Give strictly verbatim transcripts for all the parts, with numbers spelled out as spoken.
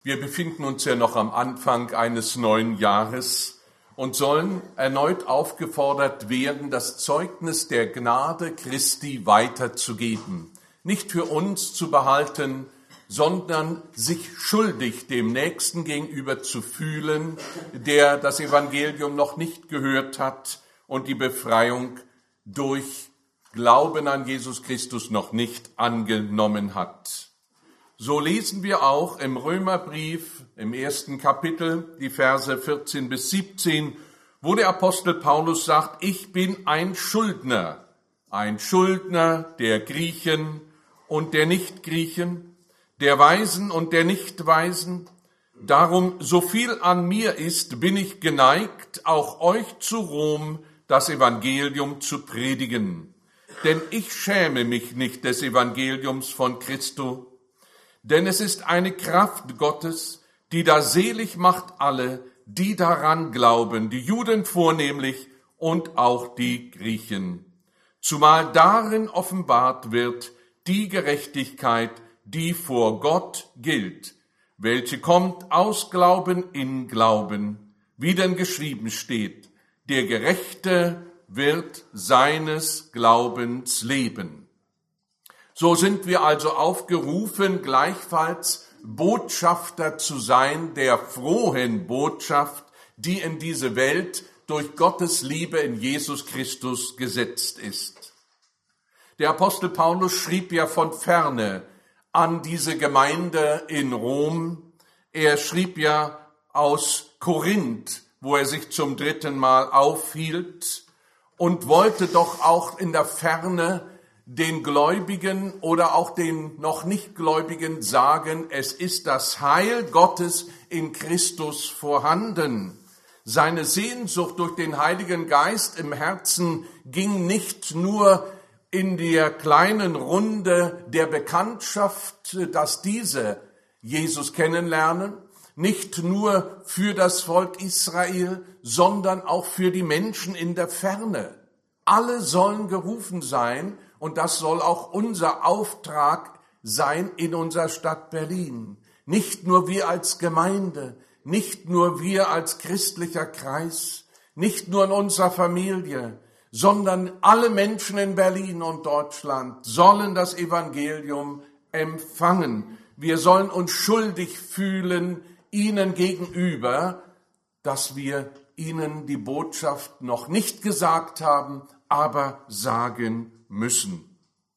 Wir befinden uns ja noch am Anfang eines neuen Jahres und sollen erneut aufgefordert werden, das Zeugnis der Gnade Christi weiterzugeben. Nicht für uns zu behalten, sondern sich schuldig dem Nächsten gegenüber zu fühlen, der das Evangelium noch nicht gehört hat und die Befreiung durch Glauben an Jesus Christus noch nicht angenommen hat. So lesen wir auch im Römerbrief im ersten Kapitel die Verse vierzehn bis siebzehn, wo der Apostel Paulus sagt, ich bin ein Schuldner, ein Schuldner der Griechen und der Nichtgriechen, der Weisen und der Nichtweisen. Darum, so viel an mir ist, bin ich geneigt, auch euch zu Rom das Evangelium zu predigen. Denn ich schäme mich nicht des Evangeliums von Christo, denn es ist eine Kraft Gottes, die da selig macht alle, die daran glauben, die Juden vornehmlich und auch die Griechen. Zumal darin offenbart wird die Gerechtigkeit, die vor Gott gilt, welche kommt aus Glauben in Glauben, wie denn geschrieben steht, der Gerechte wird seines Glaubens leben. So sind wir also aufgerufen, gleichfalls Botschafter zu sein der frohen Botschaft, die in diese Welt durch Gottes Liebe in Jesus Christus gesetzt ist. Der Apostel Paulus schrieb ja von ferne an diese Gemeinde in Rom. Er schrieb ja aus Korinth, wo er sich zum dritten Mal aufhielt und wollte doch auch in der Ferne den Gläubigen oder auch den noch nicht Gläubigen sagen, es ist das Heil Gottes in Christus vorhanden. Seine Sehnsucht durch den Heiligen Geist im Herzen ging nicht nur in der kleinen Runde der Bekanntschaft, dass diese Jesus kennenlernen, nicht nur für das Volk Israel, sondern auch für die Menschen in der Ferne. Alle sollen gerufen sein, und das soll auch unser Auftrag sein in unserer Stadt Berlin. Nicht nur wir als Gemeinde, nicht nur wir als christlicher Kreis, nicht nur in unserer Familie, sondern alle Menschen in Berlin und Deutschland sollen das Evangelium empfangen. Wir sollen uns schuldig fühlen ihnen gegenüber, dass wir ihnen die Botschaft noch nicht gesagt haben, aber sagen müssen.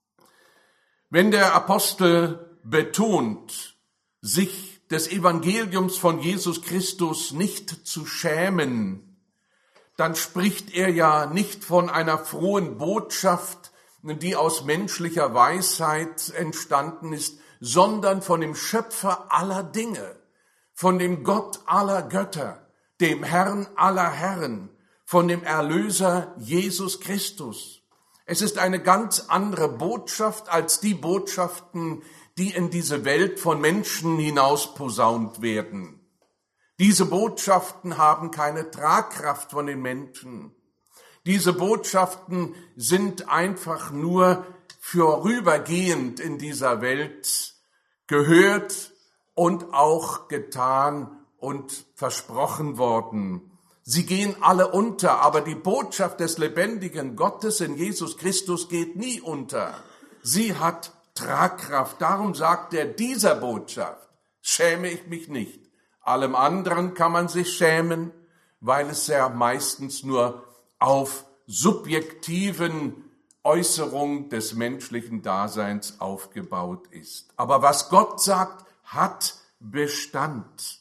Wenn der Apostel betont, sich des Evangeliums von Jesus Christus nicht zu schämen, dann spricht er ja nicht von einer frohen Botschaft, die aus menschlicher Weisheit entstanden ist, sondern von dem Schöpfer aller Dinge, von dem Gott aller Götter, dem Herrn aller Herren, von dem Erlöser Jesus Christus. Es ist eine ganz andere Botschaft als die Botschaften, die in diese Welt von Menschen hinaus posaunt werden. Diese Botschaften haben keine Tragkraft von den Menschen. Diese Botschaften sind einfach nur vorübergehend in dieser Welt gehört und auch getan und versprochen worden. Sie gehen alle unter, aber die Botschaft des lebendigen Gottes in Jesus Christus geht nie unter. Sie hat Tragkraft. Darum sagt er, dieser Botschaft schäme ich mich nicht. Allem anderen kann man sich schämen, weil es ja meistens nur auf subjektiven Äußerungen des menschlichen Daseins aufgebaut ist. Aber was Gott sagt, hat Bestand.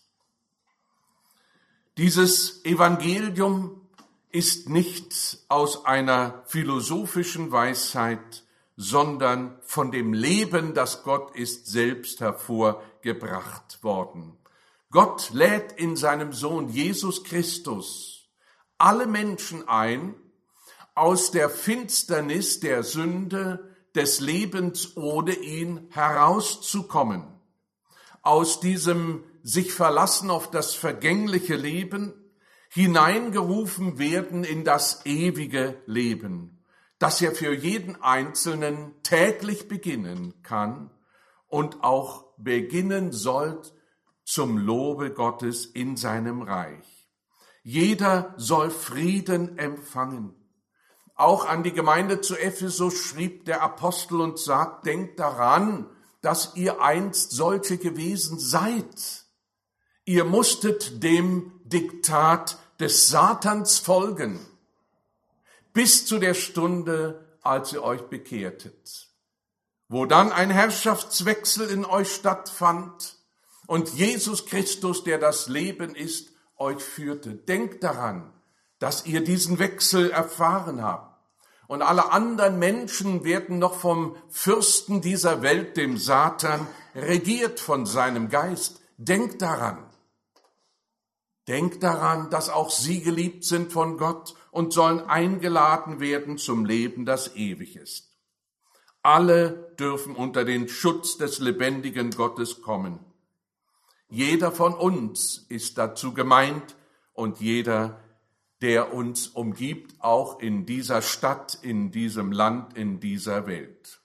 Dieses Evangelium ist nicht aus einer philosophischen Weisheit, sondern von dem Leben, das Gott ist, selbst hervorgebracht worden. Gott lädt in seinem Sohn Jesus Christus alle Menschen ein, aus der Finsternis der Sünde, des Lebens ohne ihn herauszukommen. Aus diesem sich verlassen auf das vergängliche Leben, hineingerufen werden in das ewige Leben, das ja für jeden Einzelnen täglich beginnen kann und auch beginnen soll zum Lobe Gottes in seinem Reich. Jeder soll Frieden empfangen. Auch an die Gemeinde zu Ephesus schrieb der Apostel und sagt, denkt daran, dass ihr einst solche gewesen seid. Ihr musstet dem Diktat des Satans folgen, bis zu der Stunde, als ihr euch bekehrtet, wo dann ein Herrschaftswechsel in euch stattfand und Jesus Christus, der das Leben ist, euch führte. Denkt daran, dass ihr diesen Wechsel erfahren habt. Und alle anderen Menschen werden noch vom Fürsten dieser Welt, dem Satan, regiert von seinem Geist. Denkt daran. Denkt daran, dass auch sie geliebt sind von Gott und sollen eingeladen werden zum Leben, das ewig ist. Alle dürfen unter den Schutz des lebendigen Gottes kommen. Jeder von uns ist dazu gemeint und jeder, der uns umgibt, auch in dieser Stadt, in diesem Land, in dieser Welt.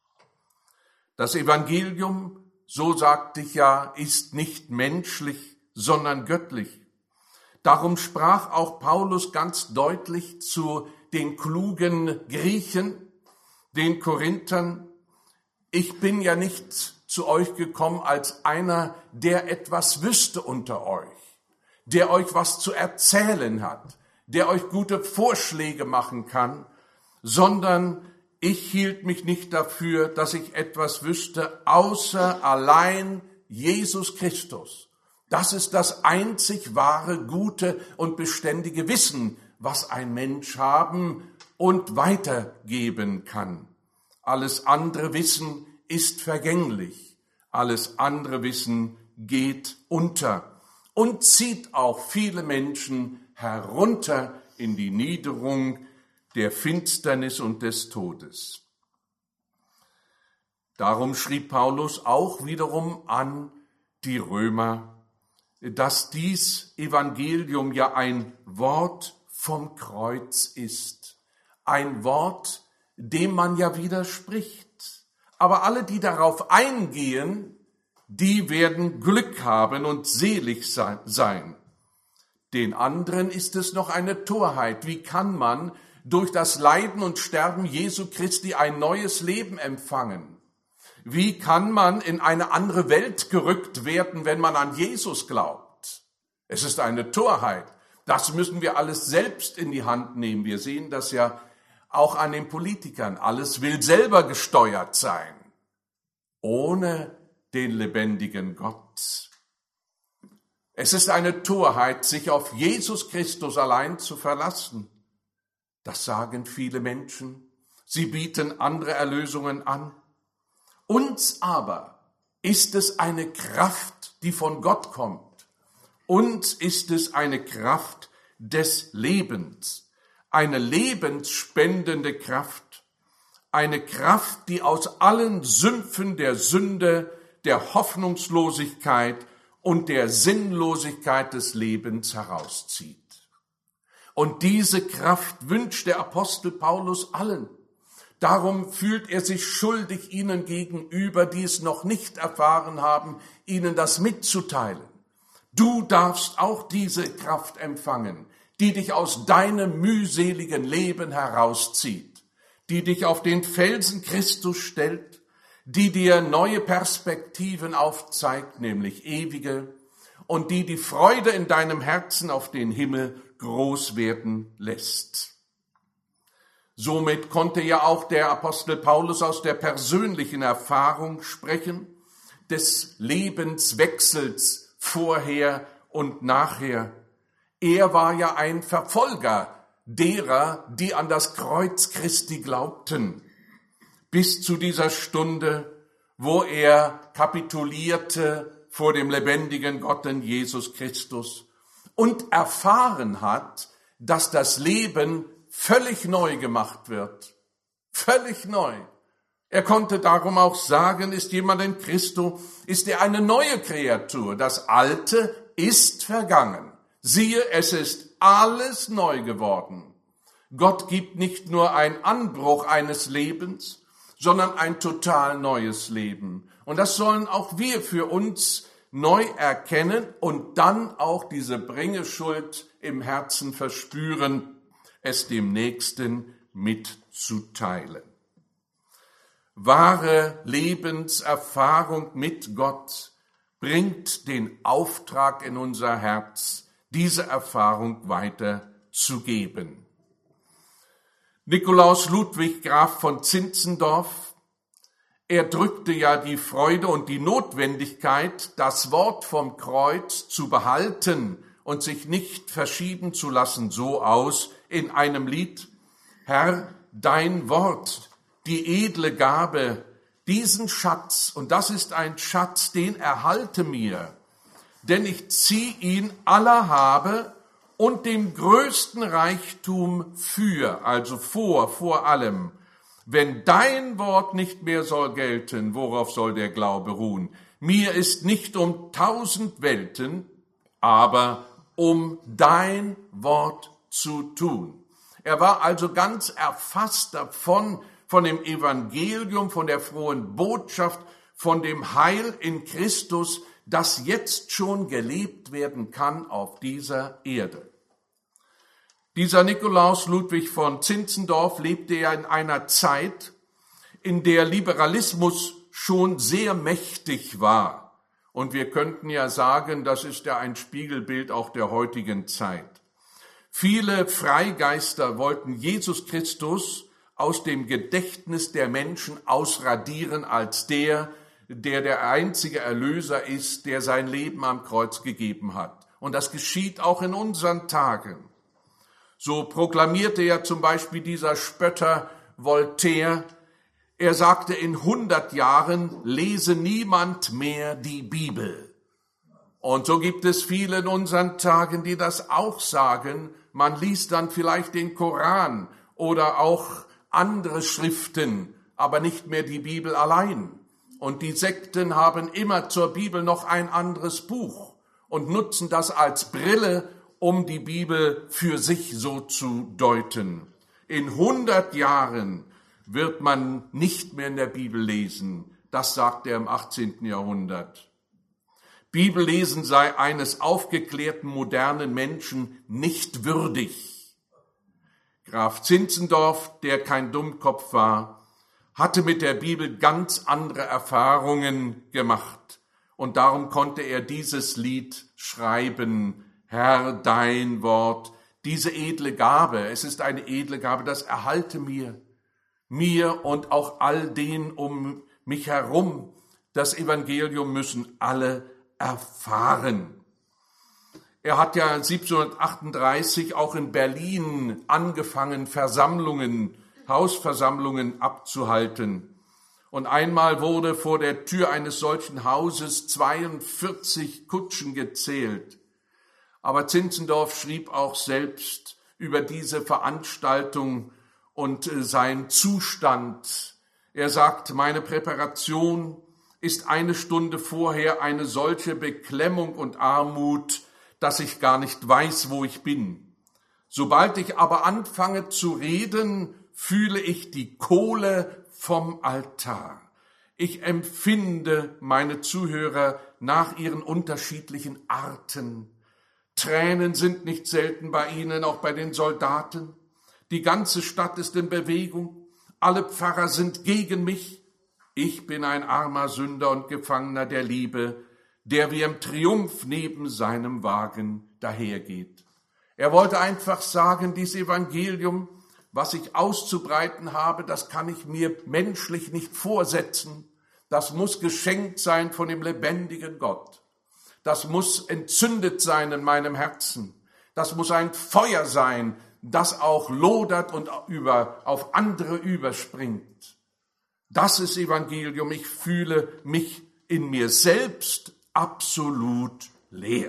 Das Evangelium, so sagte ich ja, ist nicht menschlich, sondern göttlich. Darum sprach auch Paulus ganz deutlich zu den klugen Griechen, den Korinthern, ich bin ja nicht zu euch gekommen als einer, der etwas wüsste unter euch, der euch was zu erzählen hat, der euch gute Vorschläge machen kann, sondern ich hielt mich nicht dafür, dass ich etwas wüsste, außer allein Jesus Christus. Das ist das einzig wahre, gute und beständige Wissen, was ein Mensch haben und weitergeben kann. Alles andere Wissen ist vergänglich. Alles andere Wissen geht unter und zieht auch viele Menschen herunter in die Niederung der Finsternis und des Todes. Darum schrieb Paulus auch wiederum an die Römer, dass dies Evangelium ja ein Wort vom Kreuz ist, ein Wort, dem man ja widerspricht. Aber alle, die darauf eingehen, die werden Glück haben und selig sein. Den anderen ist es noch eine Torheit. Wie kann man durch das Leiden und Sterben Jesu Christi ein neues Leben empfangen? Wie kann man in eine andere Welt gerückt werden, wenn man an Jesus glaubt? Es ist eine Torheit. Das müssen wir alles selbst in die Hand nehmen. Wir sehen das ja auch an den Politikern. Alles will selber gesteuert sein, ohne den lebendigen Gott. Es ist eine Torheit, sich auf Jesus Christus allein zu verlassen. Das sagen viele Menschen. Sie bieten andere Erlösungen an. Uns aber ist es eine Kraft, die von Gott kommt. Uns ist es eine Kraft des Lebens, eine lebensspendende Kraft, eine Kraft, die aus allen Sümpfen der Sünde, der Hoffnungslosigkeit und der Sinnlosigkeit des Lebens herauszieht. Und diese Kraft wünscht der Apostel Paulus allen. Darum fühlt er sich schuldig, ihnen gegenüber, die es noch nicht erfahren haben, ihnen das mitzuteilen. Du darfst auch diese Kraft empfangen, die dich aus deinem mühseligen Leben herauszieht, die dich auf den Felsen Christus stellt, die dir neue Perspektiven aufzeigt, nämlich ewige, und die die Freude in deinem Herzen auf den Himmel groß werden lässt. Somit konnte ja auch der Apostel Paulus aus der persönlichen Erfahrung sprechen, des Lebenswechsels vorher und nachher. Er war ja ein Verfolger derer, die an das Kreuz Christi glaubten, bis zu dieser Stunde, wo er kapitulierte vor dem lebendigen Gott in Jesus Christus und erfahren hat, dass das Leben völlig neu gemacht wird. Völlig neu. Er konnte darum auch sagen, ist jemand in Christo, ist er eine neue Kreatur. Das Alte ist vergangen. Siehe, es ist alles neu geworden. Gott gibt nicht nur einen Anbruch eines Lebens, sondern ein total neues Leben. Und das sollen auch wir für uns neu erkennen und dann auch diese Bringeschuld im Herzen verspüren, es dem Nächsten mitzuteilen. Wahre Lebenserfahrung mit Gott bringt den Auftrag in unser Herz, diese Erfahrung weiterzugeben. Nikolaus Ludwig Graf von Zinzendorf, er drückte ja die Freude und die Notwendigkeit, das Wort vom Kreuz zu behalten und sich nicht verschieben zu lassen, so aus in einem Lied: Herr, dein Wort, die edle Gabe, diesen Schatz, und das ist ein Schatz, den erhalte mir, denn ich zieh ihn aller Habe und dem größten Reichtum für, also vor, vor allem. Wenn dein Wort nicht mehr soll gelten, worauf soll der Glaube ruhen? Mir ist nicht um tausend Welten, aber um dein Wort zu tun. Er war also ganz erfasst davon, von dem Evangelium, von der frohen Botschaft, von dem Heil in Christus, das jetzt schon gelebt werden kann auf dieser Erde. Dieser Nikolaus Ludwig von Zinzendorf lebte ja in einer Zeit, in der Liberalismus schon sehr mächtig war. Und wir könnten ja sagen, das ist ja ein Spiegelbild auch der heutigen Zeit. Viele Freigeister wollten Jesus Christus aus dem Gedächtnis der Menschen ausradieren als der, der der einzige Erlöser ist, der sein Leben am Kreuz gegeben hat. Und das geschieht auch in unseren Tagen. So proklamierte ja zum Beispiel dieser Spötter Voltaire, er sagte, in hundert Jahren lese niemand mehr die Bibel. Und so gibt es viele in unseren Tagen, die das auch sagen. Man liest dann vielleicht den Koran oder auch andere Schriften, aber nicht mehr die Bibel allein. Und die Sekten haben immer zur Bibel noch ein anderes Buch und nutzen das als Brille, um die Bibel für sich so zu deuten. In hundert Jahren wird man nicht mehr in der Bibel lesen. Das sagt er im achtzehnten Jahrhundert. Bibellesen sei eines aufgeklärten, modernen Menschen nicht würdig. Graf Zinzendorf, der kein Dummkopf war, hatte mit der Bibel ganz andere Erfahrungen gemacht. Und darum konnte er dieses Lied schreiben: Herr, dein Wort, diese edle Gabe, es ist eine edle Gabe, das erhalte mir, mir und auch all denen um mich herum. Das Evangelium müssen alle erfahren. Er hat ja siebzehnhundertachtunddreißig auch in Berlin angefangen, Versammlungen, Hausversammlungen abzuhalten. Und einmal wurde vor der Tür eines solchen Hauses zweiundvierzig Kutschen gezählt. Aber Zinzendorf schrieb auch selbst über diese Veranstaltung und seinen Zustand. Er sagt, meine Präparation ist eine Stunde vorher eine solche Beklemmung und Armut, dass ich gar nicht weiß, wo ich bin. Sobald ich aber anfange zu reden, fühle ich die Kohle vom Altar. Ich empfinde meine Zuhörer nach ihren unterschiedlichen Arten. Tränen sind nicht selten bei ihnen, auch bei den Soldaten. Die ganze Stadt ist in Bewegung. Alle Pfarrer sind gegen mich. Ich bin ein armer Sünder und Gefangener der Liebe, der wie im Triumph neben seinem Wagen dahergeht. Er wollte einfach sagen, dieses Evangelium, was ich auszubreiten habe, das kann ich mir menschlich nicht vorsetzen. Das muss geschenkt sein von dem lebendigen Gott. Das muss entzündet sein in meinem Herzen. Das muss ein Feuer sein, das auch lodert und über, auf andere überspringt. Das ist Evangelium. Ich fühle mich in mir selbst absolut leer.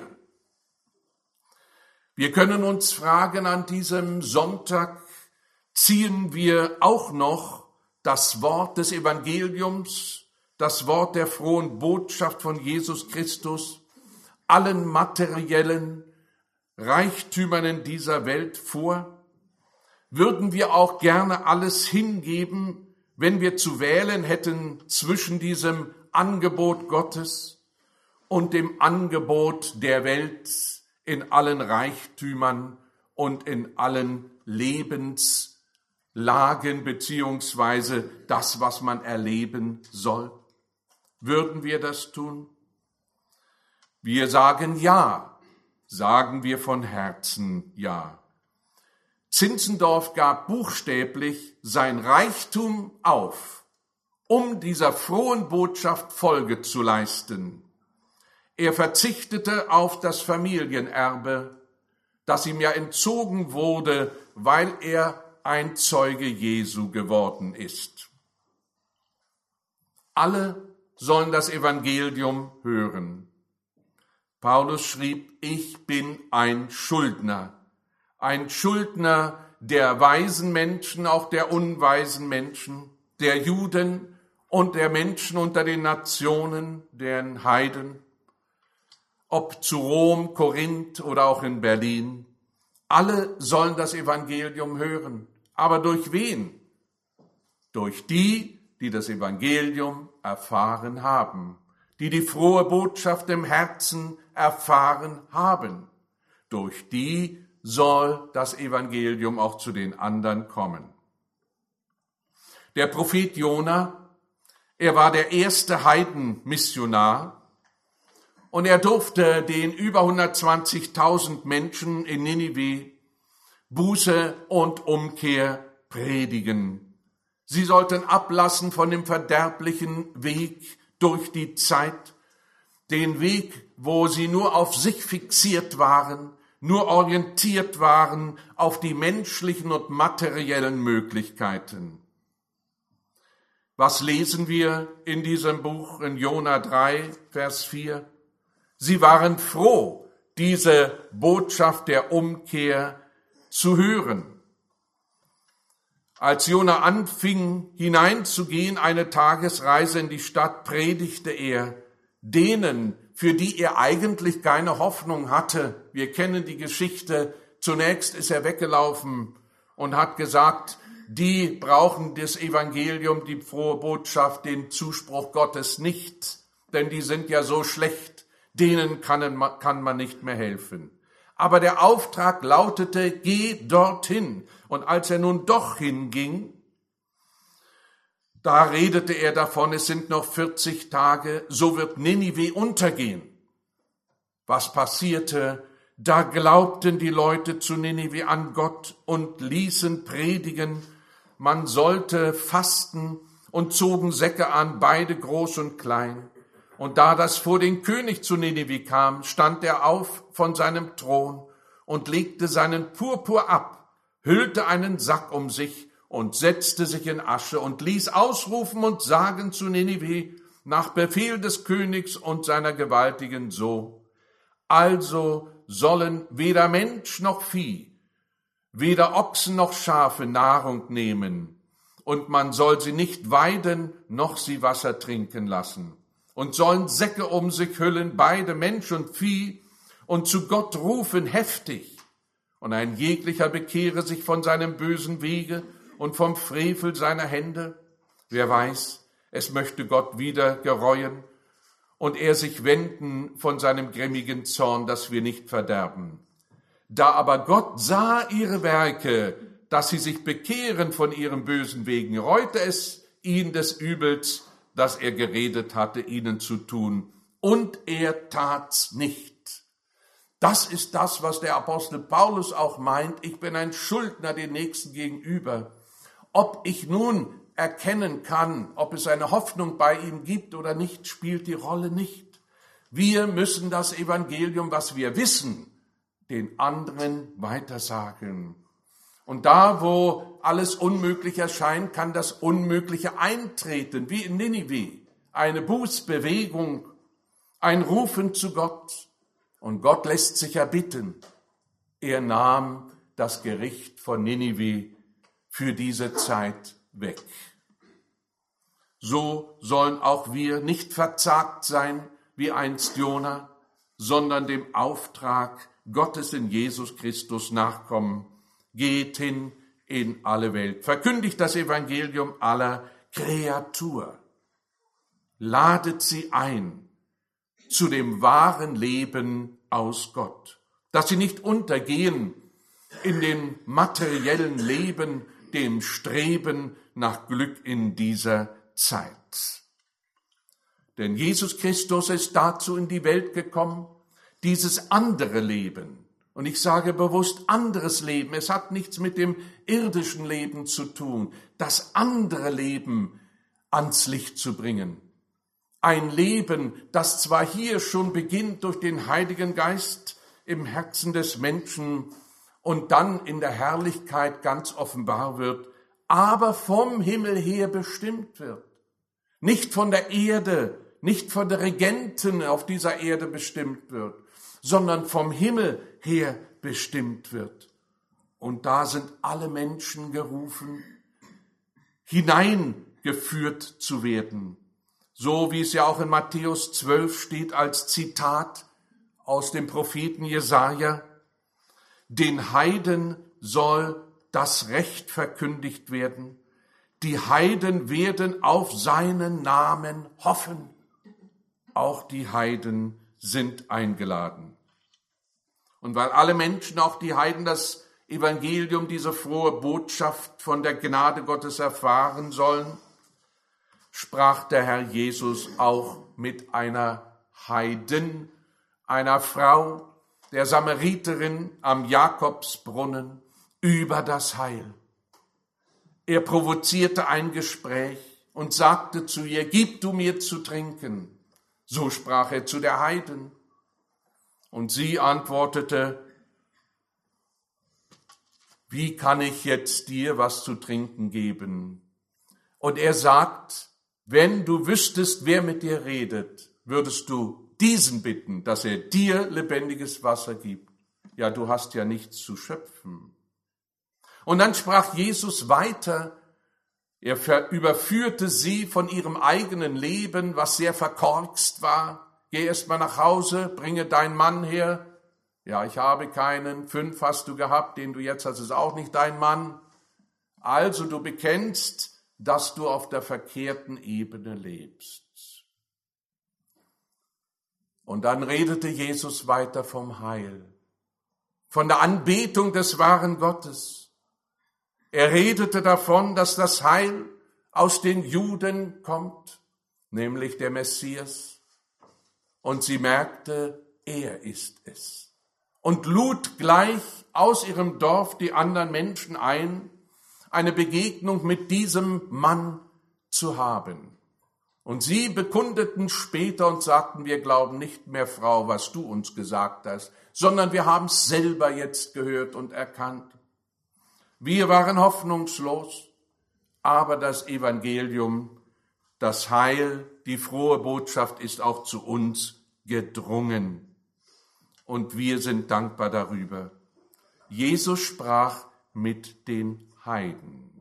Wir können uns fragen an diesem Sonntag, ziehen wir auch noch das Wort des Evangeliums, das Wort der frohen Botschaft von Jesus Christus, allen materiellen Reichtümern in dieser Welt vor? Würden wir auch gerne alles hingeben, wenn wir zu wählen hätten zwischen diesem Angebot Gottes und dem Angebot der Welt in allen Reichtümern und in allen Lebenslagen beziehungsweise das, was man erleben soll? Würden wir das tun? Wir sagen ja, sagen wir von Herzen ja. Zinzendorf gab buchstäblich sein Reichtum auf, um dieser frohen Botschaft Folge zu leisten. Er verzichtete auf das Familienerbe, das ihm ja entzogen wurde, weil er ein Zeuge Jesu geworden ist. Alle sollen das Evangelium hören. Paulus schrieb, ich bin ein Schuldner, ein Schuldner der weisen Menschen, auch der unweisen Menschen, der Juden und der Menschen unter den Nationen, den Heiden, ob zu Rom, Korinth oder auch in Berlin. Alle sollen das Evangelium hören. Aber durch wen? Durch die, die das Evangelium erfahren haben, die die frohe Botschaft im Herzen erfahren haben. Durch die soll das Evangelium auch zu den anderen kommen. Der Prophet Jona, er war der erste Heidenmissionar und er durfte den über hundertzwanzigtausend Menschen in Ninive Buße und Umkehr predigen. Sie sollten ablassen von dem verderblichen Weg durch die Zeit, den Weg, wo sie nur auf sich fixiert waren, nur orientiert waren auf die menschlichen und materiellen Möglichkeiten. Was lesen wir in diesem Buch in Jona drei, Vers vier? Sie waren froh, diese Botschaft der Umkehr zu hören. Als Jona anfing, hineinzugehen, eine Tagesreise in die Stadt, predigte er denen, für die er eigentlich keine Hoffnung hatte. Wir kennen die Geschichte. Zunächst ist er weggelaufen und hat gesagt, die brauchen das Evangelium, die frohe Botschaft, den Zuspruch Gottes nicht, denn die sind ja so schlecht, denen kann man, kann man nicht mehr helfen. Aber der Auftrag lautete, geh dorthin. Und als er nun doch hinging, da redete er davon, es sind noch vierzig Tage, so wird Ninive untergehen. Was passierte? Da glaubten die Leute zu Ninive an Gott und ließen predigen, man sollte fasten und zogen Säcke an, beide groß und klein. Und da das vor den König zu Ninive kam, stand er auf von seinem Thron und legte seinen Purpur ab, hüllte einen Sack um sich und setzte sich in Asche und ließ ausrufen und sagen zu Ninive nach Befehl des Königs und seiner Gewaltigen so: Also sollen weder Mensch noch Vieh, weder Ochsen noch Schafe Nahrung nehmen, und man soll sie nicht weiden, noch sie Wasser trinken lassen. Und sollen Säcke um sich hüllen, beide Mensch und Vieh, und zu Gott rufen heftig. Und ein jeglicher bekehre sich von seinem bösen Wege und vom Frevel seiner Hände. Wer weiß, es möchte Gott wieder gereuen und er sich wenden von seinem grimmigen Zorn, dass wir nicht verderben. Da aber Gott sah ihre Werke, dass sie sich bekehren von ihren bösen Wegen, reute es ihn des Übels, das er geredet hatte, ihnen zu tun. Und er tat's nicht. Das ist das, was der Apostel Paulus auch meint. Ich bin ein Schuldner den Nächsten gegenüber. Ob ich nun erkennen kann, ob es eine Hoffnung bei ihm gibt oder nicht, spielt die Rolle nicht. Wir müssen das Evangelium, was wir wissen, den anderen weitersagen. Und da, wo alles unmöglich erscheint, kann das Unmögliche eintreten, wie in Ninive. Eine Bußbewegung, ein Rufen zu Gott. Und Gott lässt sich erbitten. Er nahm das Gericht von Ninive für diese Zeit weg. So sollen auch wir nicht verzagt sein wie einst Jona, sondern dem Auftrag Gottes in Jesus Christus nachkommen. Geht hin in alle Welt. Verkündigt das Evangelium aller Kreatur. Ladet sie ein zu dem wahren Leben aus Gott. Dass sie nicht untergehen in dem materiellen Leben, dem Streben nach Glück in dieser Zeit. Denn Jesus Christus ist dazu in die Welt gekommen, dieses andere Leben, und ich sage bewusst anderes Leben, es hat nichts mit dem irdischen Leben zu tun, das andere Leben ans Licht zu bringen. Ein Leben, das zwar hier schon beginnt durch den Heiligen Geist im Herzen des Menschen und dann in der Herrlichkeit ganz offenbar wird, aber vom Himmel her bestimmt wird. Nicht von der Erde, nicht von den Regenten auf dieser Erde bestimmt wird, sondern vom Himmel her bestimmt wird. Und da sind alle Menschen gerufen, hineingeführt zu werden. So wie es ja auch in Matthäus zwölf steht als Zitat aus dem Propheten Jesaja: Den Heiden soll das Recht verkündigt werden. Die Heiden werden auf seinen Namen hoffen. Auch die Heiden sind eingeladen. Und weil alle Menschen, auch die Heiden, das Evangelium, diese frohe Botschaft von der Gnade Gottes erfahren sollen, sprach der Herr Jesus auch mit einer Heiden, einer Frau, der Samariterin am Jakobsbrunnen, über das Heil. Er provozierte ein Gespräch und sagte zu ihr: Gib du mir zu trinken. So sprach er zu der Heiden. Und sie antwortete: Wie kann ich jetzt dir was zu trinken geben? Und er sagt: Wenn du wüsstest, wer mit dir redet, würdest du diesen bitten, dass er dir lebendiges Wasser gibt. Ja, du hast ja nichts zu schöpfen. Und dann sprach Jesus weiter. Er überführte sie von ihrem eigenen Leben, was sehr verkorkst war. Geh erst mal nach Hause, bringe deinen Mann her. Ja, ich habe keinen. Fünf hast du gehabt, den du jetzt hast, ist auch nicht dein Mann. Also du bekennst, dass du auf der verkehrten Ebene lebst. Und dann redete Jesus weiter vom Heil, von der Anbetung des wahren Gottes. Er redete davon, dass das Heil aus den Juden kommt, nämlich der Messias. Und sie merkte, er ist es. Und lud gleich aus ihrem Dorf die anderen Menschen ein, eine Begegnung mit diesem Mann zu haben. Und sie bekundeten später und sagten: Wir glauben nicht mehr, Frau, was du uns gesagt hast, sondern wir haben es selber jetzt gehört und erkannt. Wir waren hoffnungslos, aber das Evangelium, das Heil, die frohe Botschaft ist auch zu uns gedrungen. Und wir sind dankbar darüber. Jesus sprach mit den Heiden.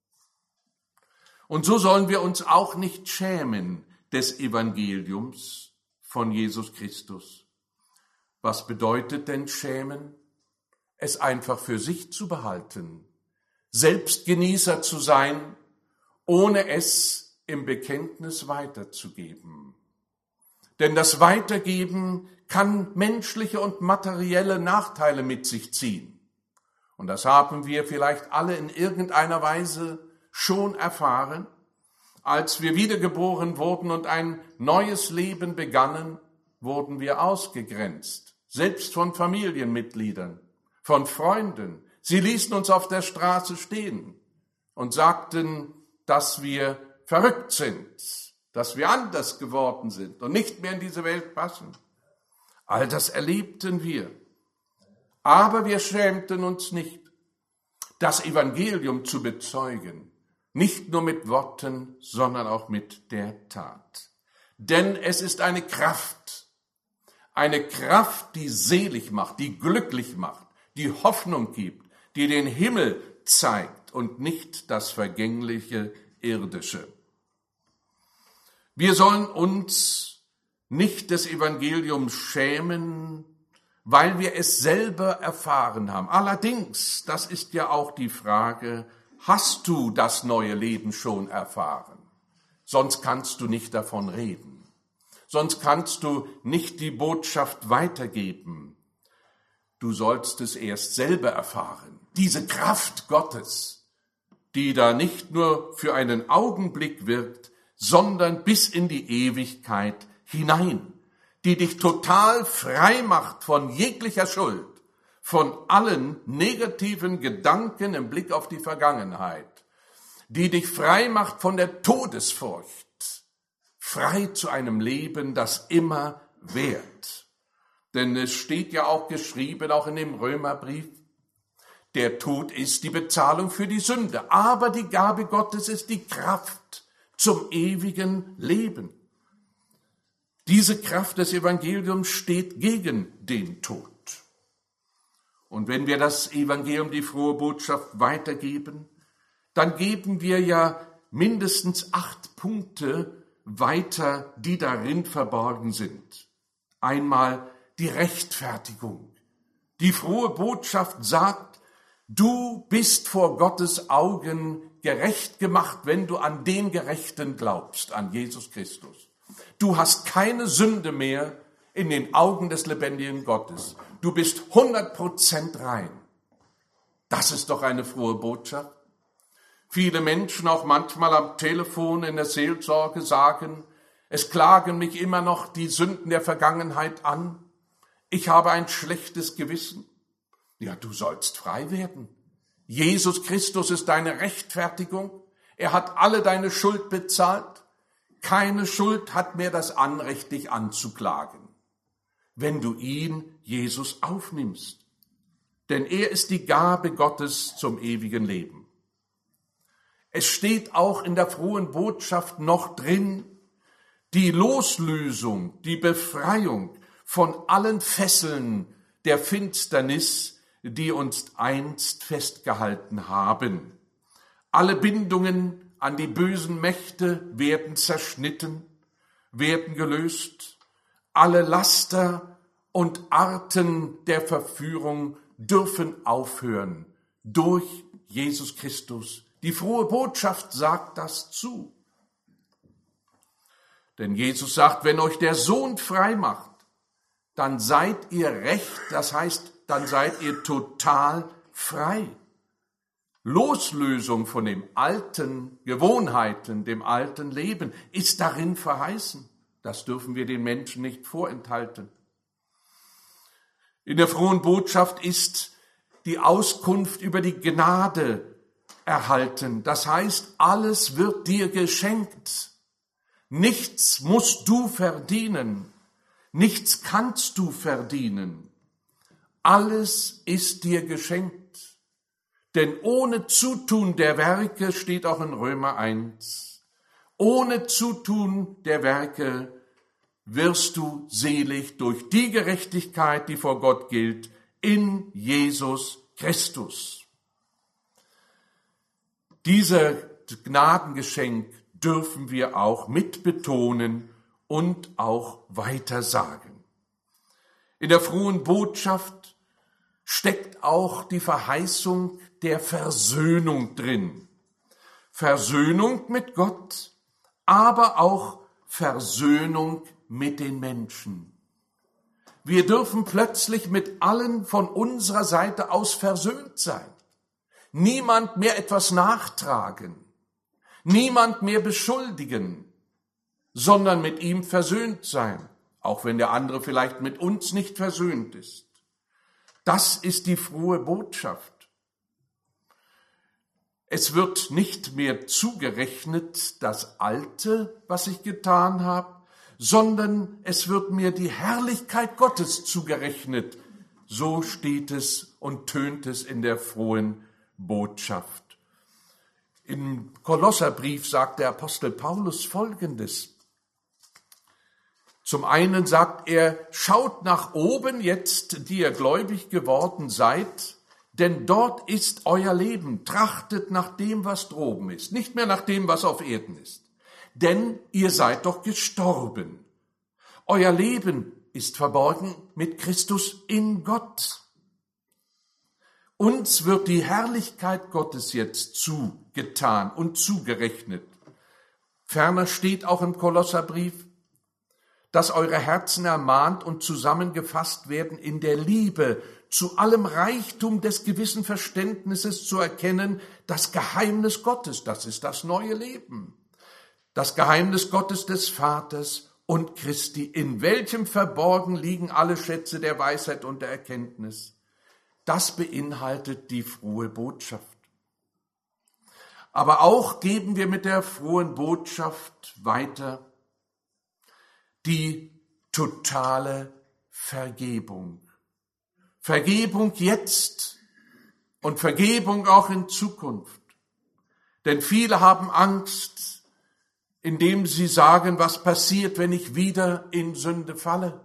Und so sollen wir uns auch nicht schämen des Evangeliums von Jesus Christus. Was bedeutet denn schämen? Es einfach für sich zu behalten, Selbstgenießer zu sein, ohne es im Bekenntnis weiterzugeben. Denn das Weitergeben kann menschliche und materielle Nachteile mit sich ziehen. Und das haben wir vielleicht alle in irgendeiner Weise schon erfahren, als wir wiedergeboren wurden und ein neues Leben begannen, wurden wir ausgegrenzt, selbst von Familienmitgliedern, von Freunden. Sie ließen uns auf der Straße stehen und sagten, dass wir verrückt sind, dass wir anders geworden sind und nicht mehr in diese Welt passen. All das erlebten wir. Aber wir schämten uns nicht, das Evangelium zu bezeugen, nicht nur mit Worten, sondern auch mit der Tat. Denn es ist eine Kraft, eine Kraft, die selig macht, die glücklich macht, die Hoffnung gibt, die den Himmel zeigt und nicht das vergängliche Irdische. Wir sollen uns nicht des Evangeliums schämen, weil wir es selber erfahren haben. Allerdings, das ist ja auch die Frage, hast du das neue Leben schon erfahren? Sonst kannst du nicht davon reden. sonst kannst du nicht die Botschaft weitergeben. Du sollst es erst selber erfahren. Diese Kraft Gottes, die da nicht nur für einen Augenblick wirkt, sondern bis in die Ewigkeit hinein, die dich total frei macht von jeglicher Schuld, von allen negativen Gedanken im Blick auf die Vergangenheit, die dich frei macht von der Todesfurcht, frei zu einem Leben, das immer währt. Denn es steht ja auch geschrieben, auch in dem Römerbrief, der Tod ist die Bezahlung für die Sünde, aber die Gabe Gottes ist die Kraft zum ewigen Leben. Diese Kraft des Evangeliums steht gegen den Tod. Und wenn wir das Evangelium, die frohe Botschaft weitergeben, dann geben wir ja mindestens acht Punkte weiter, die darin verborgen sind. Einmal die Rechtfertigung. Die frohe Botschaft sagt, du bist vor Gottes Augen gerecht gemacht, wenn du an den Gerechten glaubst, an Jesus Christus. Du hast keine Sünde mehr in den Augen des lebendigen Gottes. Du bist hundert Prozent rein. Das ist doch eine frohe Botschaft. Viele Menschen, auch manchmal am Telefon in der Seelsorge, sagen, es klagen mich immer noch die Sünden der Vergangenheit an. Ich habe ein schlechtes Gewissen. Ja, du sollst frei werden. Jesus Christus ist deine Rechtfertigung. Er hat alle deine Schuld bezahlt. Keine Schuld hat mehr das Anrecht, dich anzuklagen, wenn du ihn, Jesus, aufnimmst. Denn er ist die Gabe Gottes zum ewigen Leben. Es steht auch in der frohen Botschaft noch drin, die Loslösung, die Befreiung von allen Fesseln der Finsternis, die uns einst festgehalten haben. Alle Bindungen an die bösen Mächte werden zerschnitten, werden gelöst. Alle Laster und Arten der Verführung dürfen aufhören durch Jesus Christus. Die frohe Botschaft sagt das zu. Denn Jesus sagt, wenn euch der Sohn frei macht, dann seid ihr recht, das heißt, dann seid ihr total frei. Loslösung von den alten Gewohnheiten, dem alten Leben ist darin verheißen. Das dürfen wir den Menschen nicht vorenthalten. In der frohen Botschaft ist die Auskunft über die Gnade erhalten. Das heißt, alles wird dir geschenkt. Nichts musst du verdienen. Nichts kannst du verdienen. Alles ist dir geschenkt. Denn ohne Zutun der Werke, steht auch in Römer eins, ohne Zutun der Werke wirst du selig durch die Gerechtigkeit, die vor Gott gilt, in Jesus Christus. Dieses Gnadengeschenk dürfen wir auch mitbetonen und auch weitersagen. In der frohen Botschaft steckt auch die Verheißung der Versöhnung drin. Versöhnung mit Gott, aber auch Versöhnung mit den Menschen. Wir dürfen plötzlich mit allen von unserer Seite aus versöhnt sein. Niemand mehr etwas nachtragen, niemand mehr beschuldigen, sondern mit ihm versöhnt sein, auch wenn der andere vielleicht mit uns nicht versöhnt ist. Das ist die frohe Botschaft. Es wird nicht mehr zugerechnet das Alte, was ich getan habe, sondern es wird mir die Herrlichkeit Gottes zugerechnet. So steht es und tönt es in der frohen Botschaft. Im Kolosserbrief sagt der Apostel Paulus Folgendes. Zum einen sagt er, schaut nach oben jetzt, die ihr gläubig geworden seid, denn dort ist euer Leben. Trachtet nach dem, was droben ist, nicht mehr nach dem, was auf Erden ist. Denn ihr seid doch gestorben. Euer Leben ist verborgen mit Christus in Gott. Uns wird die Herrlichkeit Gottes jetzt zugetan und zugerechnet. Ferner steht auch im Kolosserbrief, dass eure Herzen ermahnt und zusammengefasst werden in der Liebe, zu allem Reichtum des gewissen Verständnisses zu erkennen, das Geheimnis Gottes, das ist das neue Leben, das Geheimnis Gottes des Vaters und Christi, in welchem verborgen liegen alle Schätze der Weisheit und der Erkenntnis. Das beinhaltet die frohe Botschaft. Aber auch geben wir mit der frohen Botschaft weiter die totale Vergebung. Vergebung jetzt und Vergebung auch in Zukunft. Denn viele haben Angst, indem sie sagen, was passiert, wenn ich wieder in Sünde falle.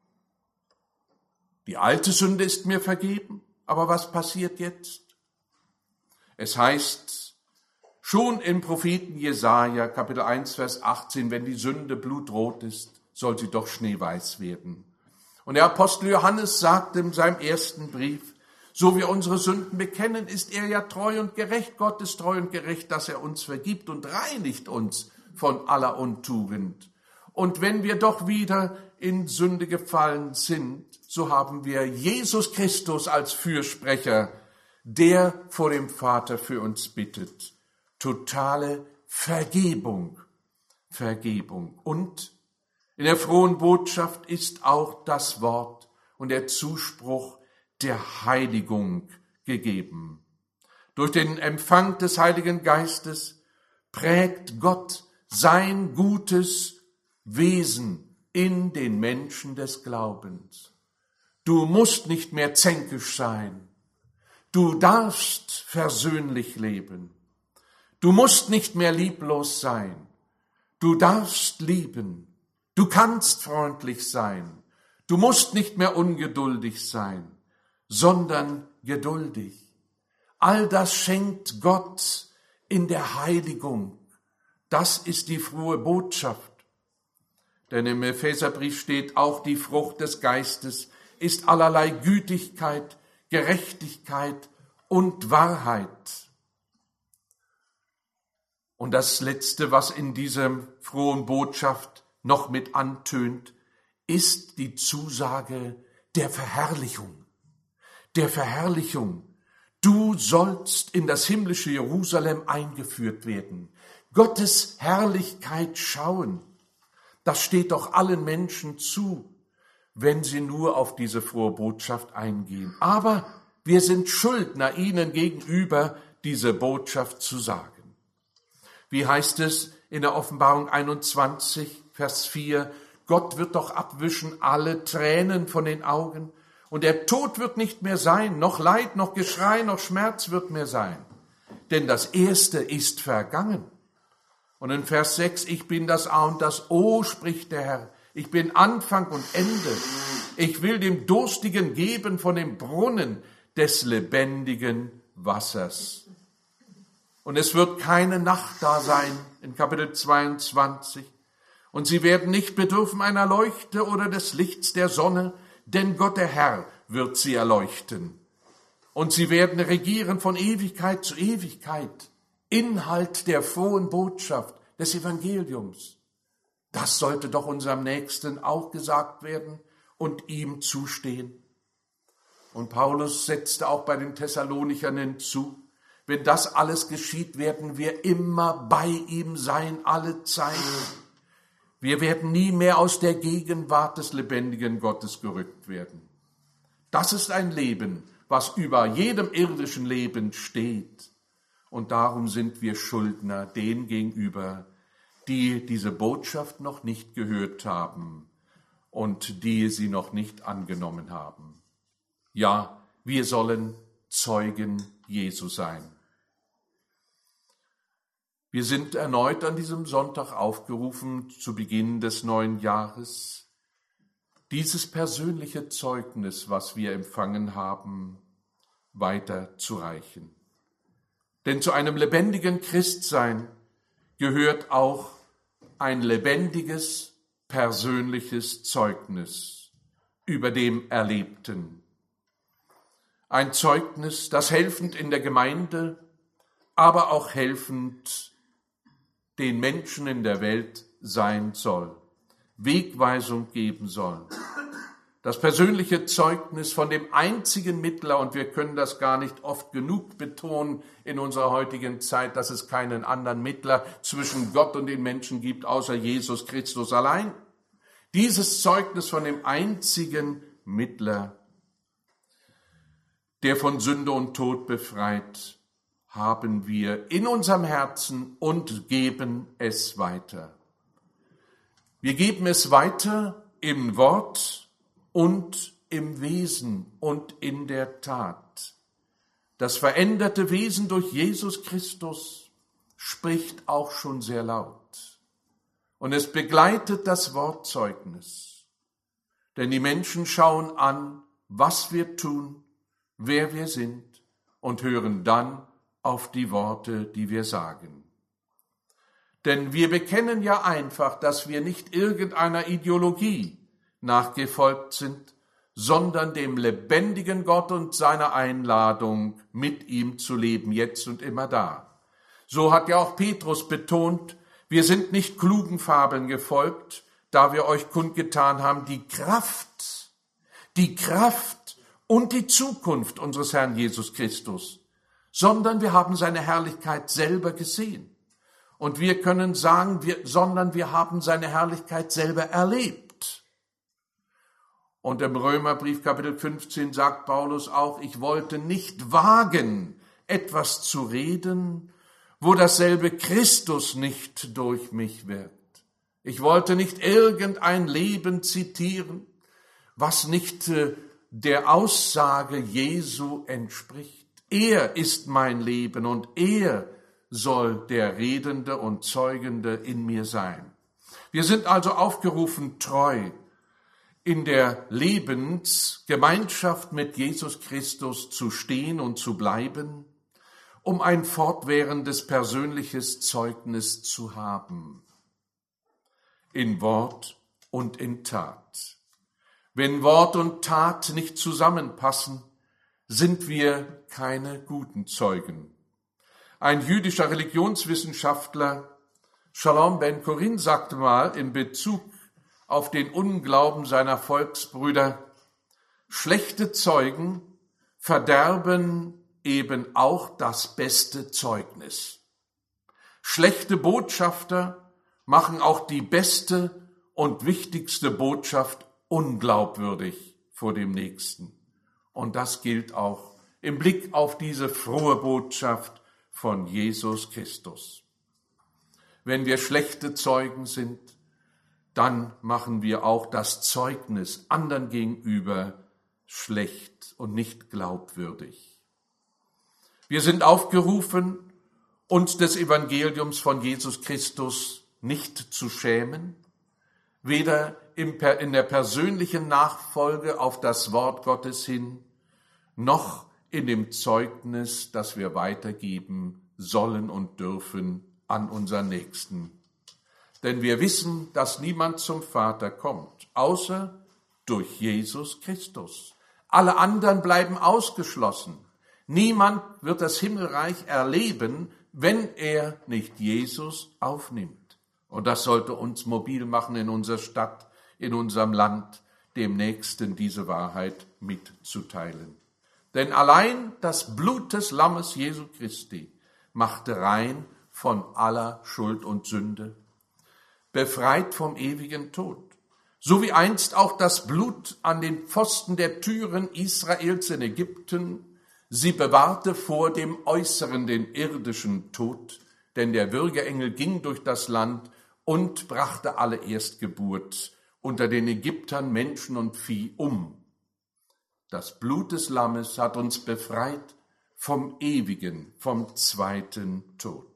Die alte Sünde ist mir vergeben, aber was passiert jetzt? Es heißt schon im Propheten Jesaja, Kapitel eins, Vers achtzehn, wenn die Sünde blutrot ist, soll sie doch schneeweiß werden. Und der Apostel Johannes sagt in seinem ersten Brief, so wir unsere Sünden bekennen, ist er ja treu und gerecht, Gott ist treu und gerecht, dass er uns vergibt und reinigt uns von aller Untugend. Und wenn wir doch wieder in Sünde gefallen sind, so haben wir Jesus Christus als Fürsprecher, der vor dem Vater für uns bittet. Totale Vergebung, Vergebung. Und in der frohen Botschaft ist auch das Wort und der Zuspruch der Heiligung gegeben. Durch den Empfang des Heiligen Geistes prägt Gott sein gutes Wesen in den Menschen des Glaubens. Du musst nicht mehr zänkisch sein. Du darfst versöhnlich leben. Du musst nicht mehr lieblos sein. Du darfst lieben. Du kannst freundlich sein. Du musst nicht mehr ungeduldig sein, sondern geduldig. All das schenkt Gott in der Heiligung. Das ist die frohe Botschaft. Denn im Epheserbrief steht, auch die Frucht des Geistes ist allerlei Gütigkeit, Gerechtigkeit und Wahrheit. Und das Letzte, was in dieser frohen Botschaft noch mit antönt, ist die Zusage der Verherrlichung. Der Verherrlichung. Du sollst in das himmlische Jerusalem eingeführt werden. Gottes Herrlichkeit schauen. Das steht doch allen Menschen zu, wenn sie nur auf diese frohe Botschaft eingehen. Aber wir sind Schuldner, ihnen gegenüber diese Botschaft zu sagen. Wie heißt es in der Offenbarung einundzwanzig, Vers vier, Gott wird doch abwischen alle Tränen von den Augen und der Tod wird nicht mehr sein, noch Leid, noch Geschrei, noch Schmerz wird mehr sein. Denn das Erste ist vergangen. Und in Vers sechs, ich bin das A und das O, spricht der Herr. Ich bin Anfang und Ende. Ich will dem Durstigen geben von dem Brunnen des lebendigen Wassers. Und es wird keine Nacht da sein, in Kapitel zweiundzwanzig. Und sie werden nicht bedürfen einer Leuchte oder des Lichts der Sonne, denn Gott der Herr wird sie erleuchten. Und sie werden regieren von Ewigkeit zu Ewigkeit. Inhalt der frohen Botschaft des Evangeliums. Das sollte doch unserem Nächsten auch gesagt werden und ihm zustehen. Und Paulus setzte auch bei den Thessalonichern hinzu, wenn das alles geschieht, werden wir immer bei ihm sein, alle Zeit. Wir werden nie mehr aus der Gegenwart des lebendigen Gottes gerückt werden. Das ist ein Leben, was über jedem irdischen Leben steht. Und darum sind wir Schuldner denen gegenüber, die diese Botschaft noch nicht gehört haben und die sie noch nicht angenommen haben. Ja, wir sollen Zeugen Jesu sein. Wir sind erneut an diesem Sonntag aufgerufen, zu Beginn des neuen Jahres, dieses persönliche Zeugnis, was wir empfangen haben, weiterzureichen. Denn zu einem lebendigen Christsein gehört auch ein lebendiges, persönliches Zeugnis über dem Erlebten. Ein Zeugnis, das helfend in der Gemeinde, aber auch helfend den Menschen in der Welt sein soll. Wegweisung geben sollen. Das persönliche Zeugnis von dem einzigen Mittler, und wir können das gar nicht oft genug betonen in unserer heutigen Zeit, dass es keinen anderen Mittler zwischen Gott und den Menschen gibt, außer Jesus Christus allein. Dieses Zeugnis von dem einzigen Mittler, der von Sünde und Tod befreit, haben wir in unserem Herzen und geben es weiter. Wir geben es weiter im Wort und im Wesen und in der Tat. Das veränderte Wesen durch Jesus Christus spricht auch schon sehr laut. Und es begleitet das Wortzeugnis. Denn die Menschen schauen an, was wir tun, wer wir sind und hören dann auf die Worte, die wir sagen. Denn wir bekennen ja einfach, dass wir nicht irgendeiner Ideologie nachgefolgt sind, sondern dem lebendigen Gott und seiner Einladung, mit ihm zu leben, jetzt und immer da. So hat ja auch Petrus betont, wir sind nicht klugen Fabeln gefolgt, da wir euch kundgetan haben, die Kraft, die Kraft und die Zukunft unseres Herrn Jesus Christus, sondern wir haben seine Herrlichkeit selber gesehen. Und wir können sagen, wir, sondern wir haben seine Herrlichkeit selber erlebt. Und im Römerbrief Kapitel fünfzehn sagt Paulus auch, ich wollte nicht wagen, etwas zu reden, wo dasselbe Christus nicht durch mich wirkt. Ich wollte nicht irgendein Leben zitieren, was nicht der Aussage Jesu entspricht. Er ist mein Leben und er soll der Redende und Zeugende in mir sein. Wir sind also aufgerufen, treu in der Lebensgemeinschaft mit Jesus Christus zu stehen und zu bleiben, um ein fortwährendes persönliches Zeugnis zu haben, in Wort und in Tat. Wenn Wort und Tat nicht zusammenpassen, sind wir keine guten Zeugen. Ein jüdischer Religionswissenschaftler, Shalom ben Korin, sagte mal in Bezug auf den Unglauben seiner Volksbrüder, schlechte Zeugen verderben eben auch das beste Zeugnis. Schlechte Botschafter machen auch die beste und wichtigste Botschaft unglaubwürdig vor dem Nächsten. Und das gilt auch im Blick auf diese frohe Botschaft von Jesus Christus. Wenn wir schlechte Zeugen sind, dann machen wir auch das Zeugnis anderen gegenüber schlecht und nicht glaubwürdig. Wir sind aufgerufen, uns des Evangeliums von Jesus Christus nicht zu schämen, weder in der persönlichen Nachfolge auf das Wort Gottes hin, noch in dem Zeugnis, das wir weitergeben sollen und dürfen an unseren Nächsten. Denn wir wissen, dass niemand zum Vater kommt, außer durch Jesus Christus. Alle anderen bleiben ausgeschlossen. Niemand wird das Himmelreich erleben, wenn er nicht Jesus aufnimmt. Und das sollte uns mobil machen in unserer Stadt, in unserem Land, dem Nächsten diese Wahrheit mitzuteilen. Denn allein das Blut des Lammes Jesu Christi machte rein von aller Schuld und Sünde, befreit vom ewigen Tod, so wie einst auch das Blut an den Pfosten der Türen Israels in Ägypten sie bewahrte vor dem äußeren, den irdischen Tod, denn der Würgeengel ging durch das Land und brachte alle Erstgeburt unter den Ägyptern, Menschen und Vieh um. Das Blut des Lammes hat uns befreit vom ewigen, vom zweiten Tod.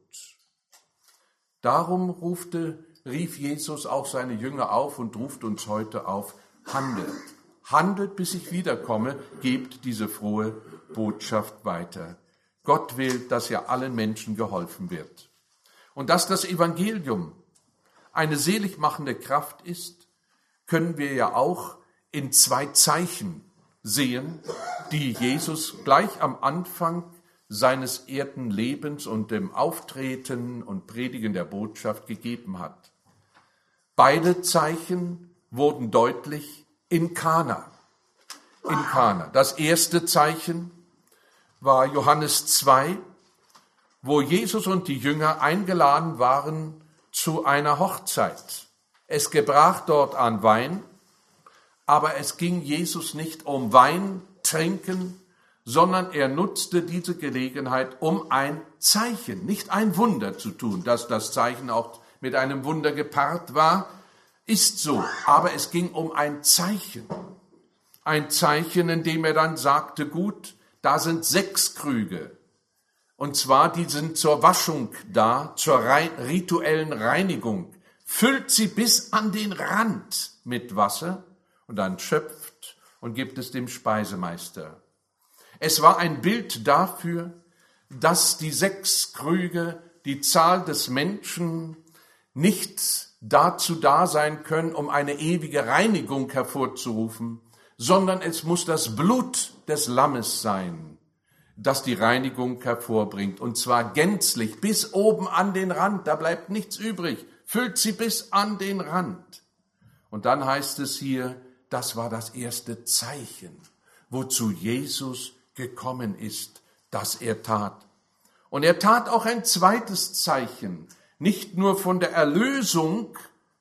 Darum rufte, rief Jesus auch seine Jünger auf und ruft uns heute auf, handelt. Handelt, bis ich wiederkomme, gebt diese frohe Botschaft weiter. Gott will, dass ja allen Menschen geholfen wird. Und dass das Evangelium eine seligmachende Kraft ist, können wir ja auch in zwei Zeichen sehen, die Jesus gleich am Anfang seines Erdenlebens und dem Auftreten und Predigen der Botschaft gegeben hat. Beide Zeichen wurden deutlich in Kana. In Kana. Das erste Zeichen war Johannes zwei, wo Jesus und die Jünger eingeladen waren zu einer Hochzeit. Es gebrach dort an Wein, aber es ging Jesus nicht um Wein trinken, sondern er nutzte diese Gelegenheit, um ein Zeichen, nicht ein Wunder zu tun. Dass das Zeichen auch mit einem Wunder gepaart war, ist so. Aber es ging um ein Zeichen. Ein Zeichen, in dem er dann sagte, gut, da sind sechs Krüge. Und zwar, die sind zur Waschung da, zur rituellen Reinigung. Füllt sie bis an den Rand mit Wasser und dann schöpft und gibt es dem Speisemeister. Es war ein Bild dafür, dass die sechs Krüge, die Zahl des Menschen, nicht dazu da sein können, um eine ewige Reinigung hervorzurufen, sondern es muss das Blut des Lammes sein, das die Reinigung hervorbringt, und zwar gänzlich, bis oben an den Rand, da bleibt nichts übrig, füllt sie bis an den Rand. Und dann heißt es hier, das war das erste Zeichen, wozu Jesus gekommen ist, das er tat. Und er tat auch ein zweites Zeichen, nicht nur von der Erlösung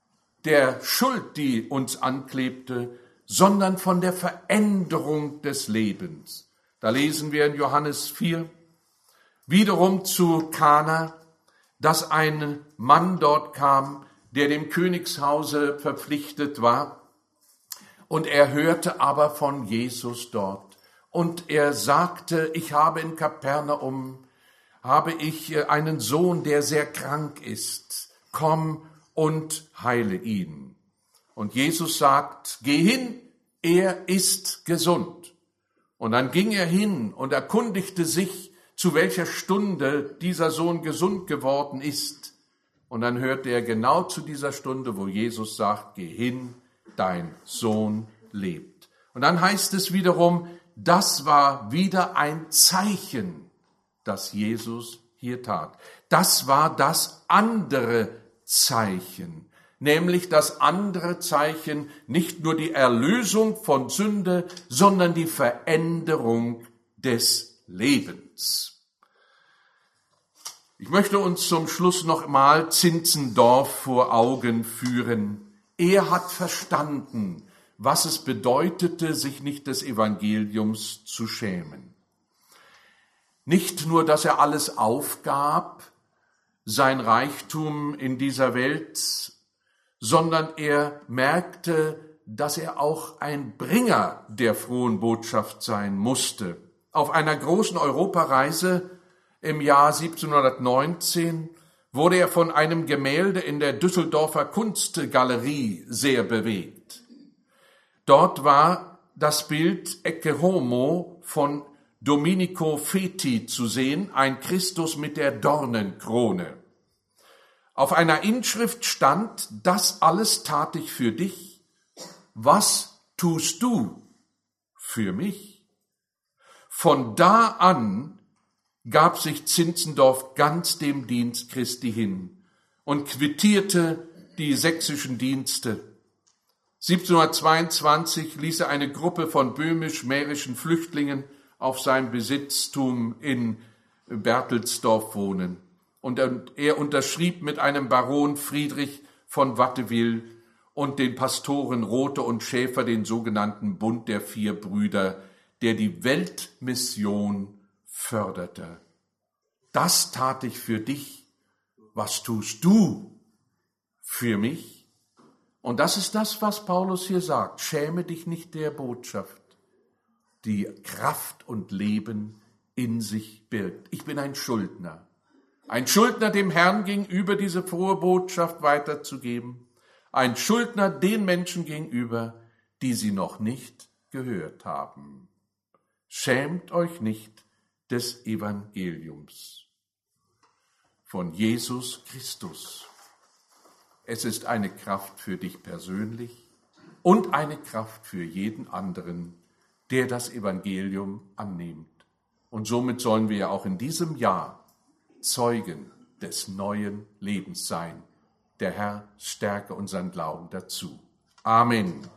der Schuld, die uns anklebte, sondern von der Veränderung des Lebens. Da lesen wir in Johannes vier, wiederum zu Kana, dass ein Mann dort kam, der dem Königshause verpflichtet war, und er hörte aber von Jesus dort. Und er sagte, ich habe in Kapernaum, habe ich einen Sohn, der sehr krank ist. Komm und heile ihn. Und Jesus sagt, geh hin, er ist gesund. Und dann ging er hin und erkundigte sich, zu welcher Stunde dieser Sohn gesund geworden ist. Und dann hörte er genau zu dieser Stunde, wo Jesus sagt, geh hin, dein Sohn lebt. Und dann heißt es wiederum, das war wieder ein Zeichen, das Jesus hier tat. Das war das andere Zeichen, nämlich das andere Zeichen, nicht nur die Erlösung von Sünde, sondern die Veränderung des Lebens. Ich möchte uns zum Schluss noch mal Zinzendorf vor Augen führen. Er hat verstanden, was es bedeutete, sich nicht des Evangeliums zu schämen. Nicht nur, dass er alles aufgab, sein Reichtum in dieser Welt, sondern er merkte, dass er auch ein Bringer der frohen Botschaft sein musste. Auf einer großen Europareise im Jahr siebzehnhundertneunzehn wurde er von einem Gemälde in der Düsseldorfer Kunstgalerie sehr bewegt. Dort war das Bild Ecce Homo von Domenico Feti zu sehen, ein Christus mit der Dornenkrone. Auf einer Inschrift stand, das alles tat ich für dich, was tust du für mich? Von da an gab sich Zinzendorf ganz dem Dienst Christi hin und quittierte die sächsischen Dienste. siebzehnhundertzweiundzwanzig ließ er eine Gruppe von böhmisch-mährischen Flüchtlingen auf seinem Besitztum in Berthelsdorf wohnen. Und er unterschrieb mit einem Baron Friedrich von Watteville und den Pastoren Rothe und Schäfer den sogenannten Bund der vier Brüder, der die Weltmission förderte. Das tat ich für dich. Was tust du für mich? Und das ist das, was Paulus hier sagt. Schäme dich nicht der Botschaft, die Kraft und Leben in sich birgt. Ich bin ein Schuldner. Ein Schuldner dem Herrn gegenüber, diese frohe Botschaft weiterzugeben. Ein Schuldner den Menschen gegenüber, die sie noch nicht gehört haben. Schämt euch nicht des Evangeliums von Jesus Christus. Es ist eine Kraft für dich persönlich und eine Kraft für jeden anderen, der das Evangelium annimmt. Und somit sollen wir ja auch in diesem Jahr Zeugen des neuen Lebens sein. Der Herr stärke unseren Glauben dazu. Amen.